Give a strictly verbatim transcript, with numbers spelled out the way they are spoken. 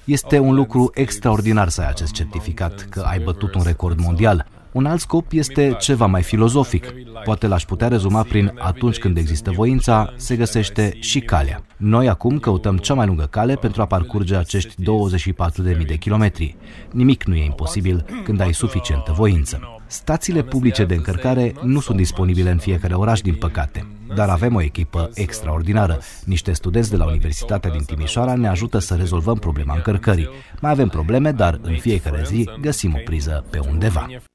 Este un lucru extraordinar să ai acest certificat, că ai bătut un record mondial. Un alt scop este ceva mai filozofic. Poate l-aș putea rezuma prin atunci când există voința, se găsește și calea. Noi acum căutăm cea mai lungă cale pentru a parcurge acești douăzeci și patru de mii de kilometri. Nimic nu e imposibil când ai suficientă voință. Stațiile publice de încărcare nu sunt disponibile în fiecare oraș, din păcate. Dar avem o echipă extraordinară. Niște studenți de la Universitatea din Timișoara ne ajută să rezolvăm problema încărcării. Mai avem probleme, dar în fiecare zi găsim o priză pe undeva.